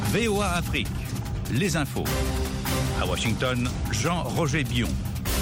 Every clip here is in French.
VOA Afrique, les infos. À Washington, Jean-Roger Bion.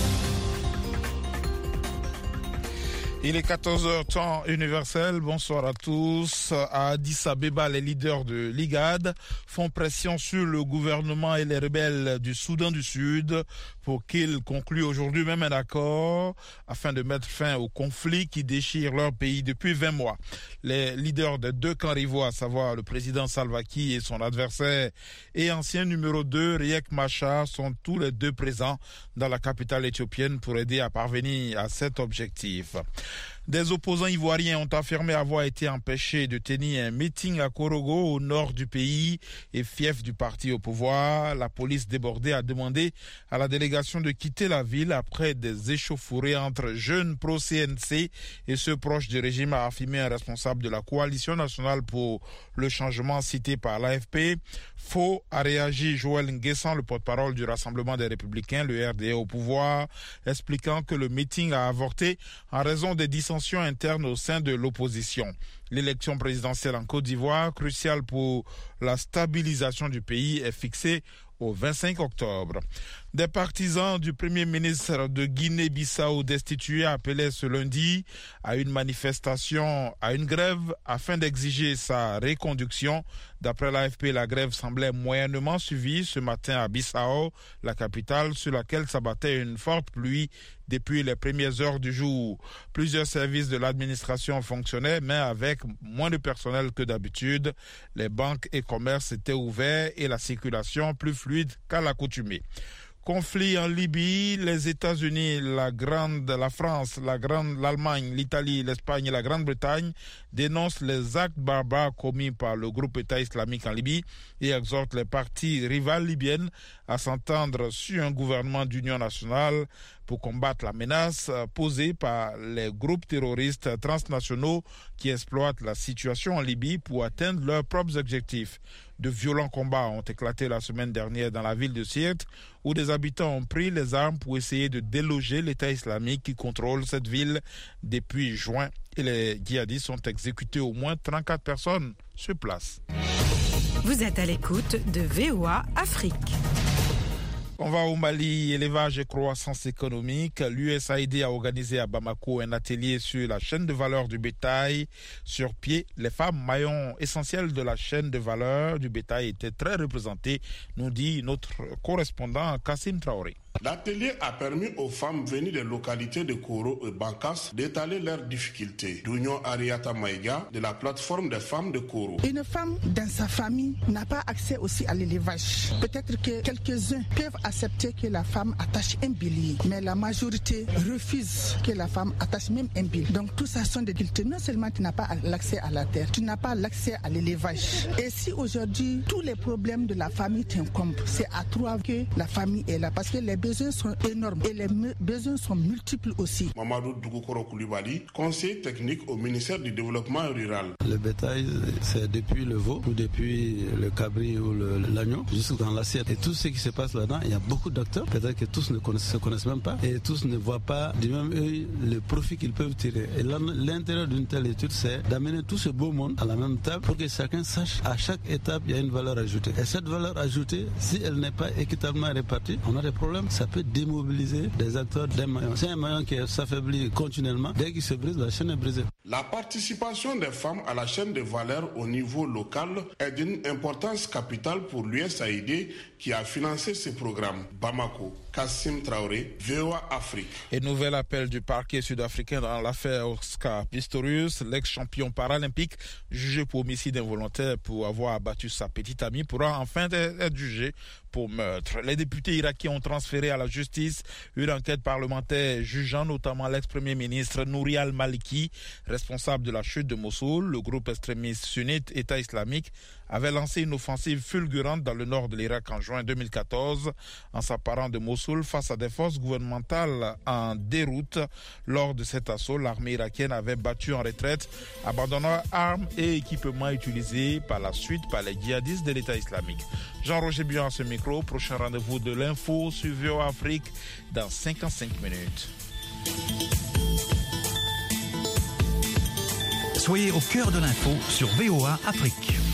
Il est 14h temps universel. Bonsoir à tous. À Addis Abeba, les leaders de l'IGAD font pression sur le gouvernement et les rebelles du Soudan du Sud pour qu'ils concluent aujourd'hui même un accord afin de mettre fin au conflit qui déchire leur pays depuis 20 mois. Les leaders des deux camps rivaux, à savoir le président Salva Kiir et son adversaire et ancien numéro 2, Riek Machar, sont tous les deux présents dans la capitale éthiopienne pour aider à parvenir à cet objectif. Des opposants ivoiriens ont affirmé avoir été empêchés de tenir un meeting à Korogo, au nord du pays et fief du parti au pouvoir. La police débordée a demandé à la délégation de quitter la ville après des échauffourées entre jeunes pro-CNC et ceux proches du régime, a affirmé un responsable de la coalition nationale pour le changement cité par l'AFP. Faux a réagi Joël Nguessan, le porte-parole du Rassemblement des Républicains, le RDA au pouvoir, expliquant que le meeting a avorté en raison des dissensions internes au sein de l'opposition. L'élection présidentielle en Côte d'Ivoire, cruciale pour la stabilisation du pays, est fixée au 25 octobre. Des partisans du premier ministre de Guinée-Bissau destitué appelaient ce lundi à une manifestation, à une grève afin d'exiger sa reconduction. D'après l'AFP, la grève semblait moyennement suivie ce matin à Bissau, la capitale, sur laquelle s'abattait une forte pluie depuis les premières heures du jour. Plusieurs services de l'administration fonctionnaient, mais avec moins de personnel que d'habitude. Les banques et commerces étaient ouverts et la circulation plus fluide qu'à l'accoutumée. Conflit en Libye, les États-Unis, la France, l'Allemagne, l'Italie, l'Espagne et la Grande-Bretagne dénoncent les actes barbares commis par le groupe État islamique en Libye et exhortent les parties rivales libyennes à s'entendre sur un gouvernement d'union nationale pour combattre la menace posée par les groupes terroristes transnationaux qui exploitent la situation en Libye pour atteindre leurs propres objectifs. De violents combats ont éclaté la semaine dernière dans la ville de Sirte, où des habitants ont pris les armes pour essayer de déloger l'État islamique qui contrôle cette ville depuis juin. Et les djihadistes ont exécuté au moins 34 personnes sur place. Vous êtes à l'écoute de VOA Afrique. On va au Mali, élevage et croissance économique. L'USAID a organisé à Bamako un atelier sur la chaîne de valeur du bétail. Sur pied, les femmes, maillons essentiels de la chaîne de valeur du bétail, étaient très représentées, nous dit notre correspondant Kassim Traoré. L'atelier a permis aux femmes venues des localités de Koro et Bankas d'étaler leurs difficultés. D'Union Ariata Maïga, de la plateforme des femmes de Koro. Une femme dans sa famille n'a pas accès aussi à l'élevage. Peut-être que quelques-uns peuvent accepter que la femme attache un bélier, mais la majorité refuse que la femme attache même un bélier. Donc tout ça sont des difficultés. Non seulement tu n'as pas l'accès à la terre, tu n'as pas l'accès à l'élevage. Et si aujourd'hui tous les problèmes de la famille t'incombent, c'est à toi que la famille est là, parce que les besoins sont énormes et les besoins sont multiples aussi. Mamadou Dougokoro Koulibaly, conseiller technique au ministère du Développement rural. Le bétail, c'est depuis le veau ou depuis le cabri ou l'agneau jusqu'à l'assiette. Et tout ce qui se passe là-dedans, il y a beaucoup d'acteurs. Peut-être que tous ne se connaissent même pas et tous ne voient pas du même œil le profit qu'ils peuvent tirer. Et l'intérêt d'une telle étude, c'est d'amener tout ce beau monde à la même table pour que chacun sache à chaque étape, il y a une valeur ajoutée. Et cette valeur ajoutée, si elle n'est pas équitablement répartie, on a des problèmes. Ça peut démobiliser des acteurs d'un maillon. C'est un maillon qui s'affaiblit continuellement. Dès qu'il se brise, la chaîne est brisée. La participation des femmes à la chaîne de valeur au niveau local est d'une importance capitale pour l'USAID qui a financé ce programme. Bamako, Kassim Traoré, VOA Afrique. Et nouvel appel du parquet sud-africain dans l'affaire Oscar Pistorius, l'ex-champion paralympique jugé pour homicide involontaire pour avoir abattu sa petite amie, pourra enfin être jugé pour meurtre. Les députés irakiens ont transféré à la justice une enquête parlementaire jugeant notamment l'ex-premier ministre Nouri al-Maliki, responsable de la chute de Mossoul. Le groupe extrémiste sunnite État islamique avait lancé une offensive fulgurante dans le nord de l'Irak en juin 2014 en s'apparant de Mossoul face à des forces gouvernementales en déroute. Lors de cet assaut, l'armée irakienne avait battu en retraite, abandonnant armes et équipements utilisés par la suite par les djihadistes de l'État islamique. Jean-Roger Bion à ce micro. Prochain rendez-vous de l'info sur VOA Afrique dans 55 minutes. Soyez au cœur de l'info sur VOA Afrique.